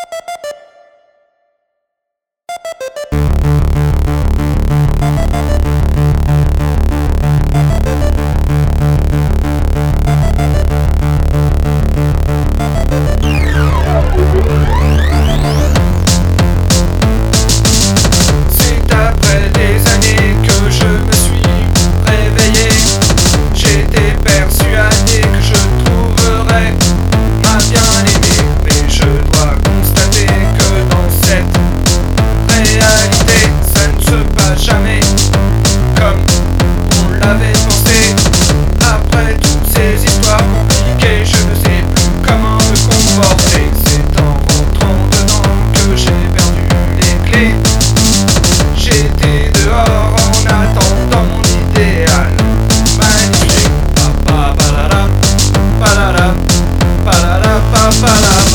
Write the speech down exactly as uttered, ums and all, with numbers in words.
Après toutes ces histoires compliquées, je ne sais plus comment me comporter. C'est en rentrant dedans que j'ai perdu les clés. J'étais dehors en attendant mon idéal magnifique. Pa pa pa la la, pa la la, pa la la, pa pa la.